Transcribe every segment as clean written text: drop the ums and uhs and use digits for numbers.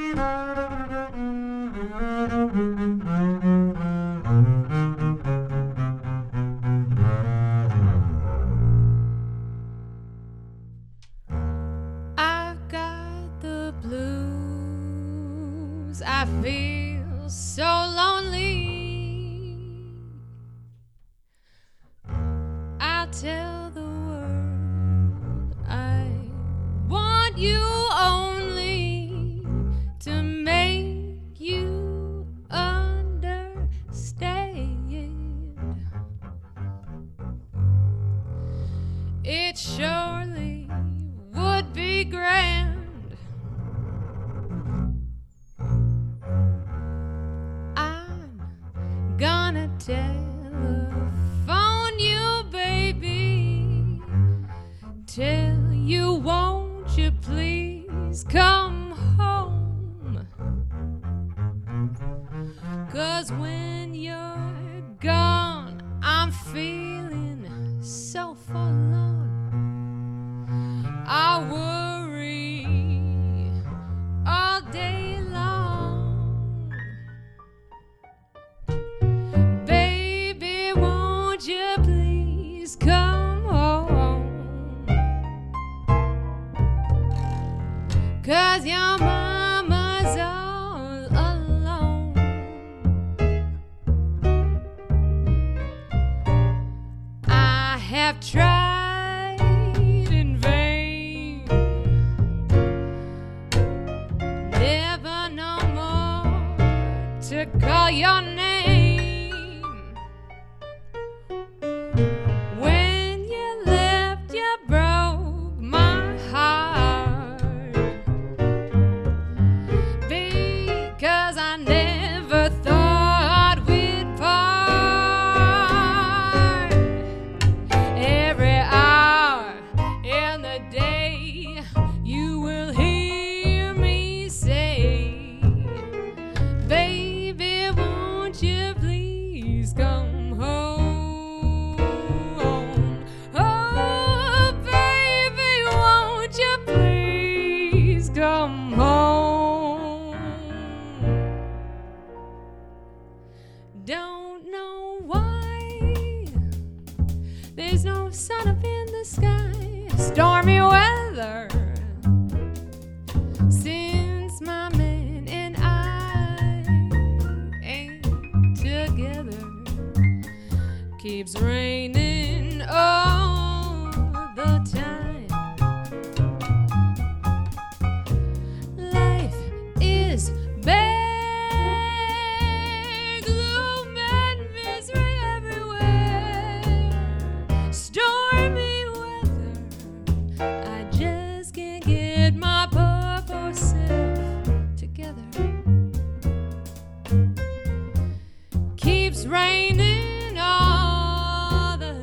I've got the blues. I feel so lonely. I'll tell the world I want you only to make you understand. It surely would be grand. I'm gonna telephone you, baby. Tell you, won't you please come home? 'Cause when you're gone, I'm feeling so forlorn. I worry all day long. Baby, won't you please come home? 'Cause your mama's all alone. I have tried in vain, never no more to call your name. When you left, you broke my heart, because I never thought we'd part. Every hour in the day, you will hear me say, baby, won't you please come home? Oh, baby, won't you please come home? Don't know why there's no sun up in the sky. Stormy weather since my man and I ain't together. Keeps raining all the time. Life is bare, gloom and misery everywhere. Stormy weather, I just can't get my poor self together. Keeps raining all the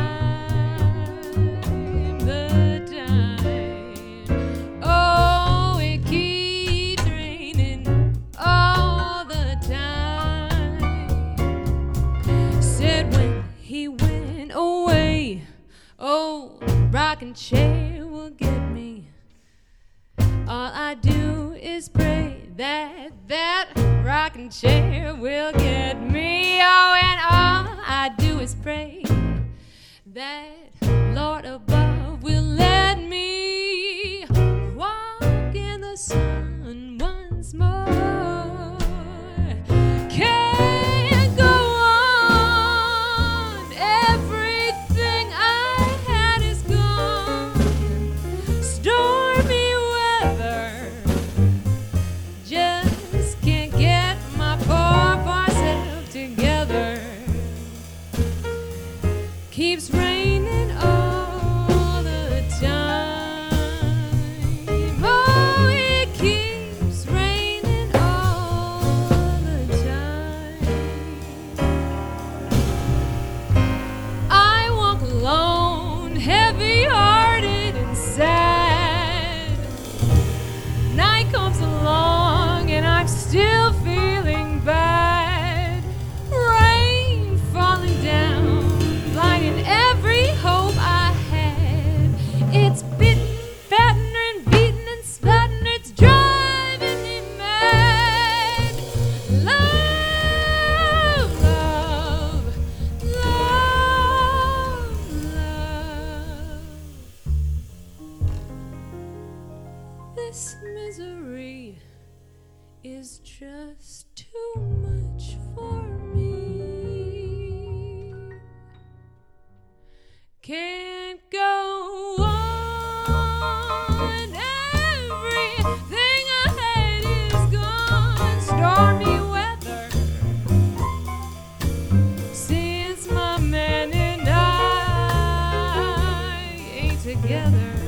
time, the time. Oh, it keeps raining all the time. Said when he went away, oh, rocking chair will get me. All I do is pray that that rocking chair will get me. Oh, and all I do is pray that Lord above will let me walk in the sun once more. Can't go on. Everything I had is gone. Stormy weather, just can't get my poor self together. Keeps raining all This misery is just too much for me. Can't go on. Everything I had is gone. Stormy weather since my man and I ain't together.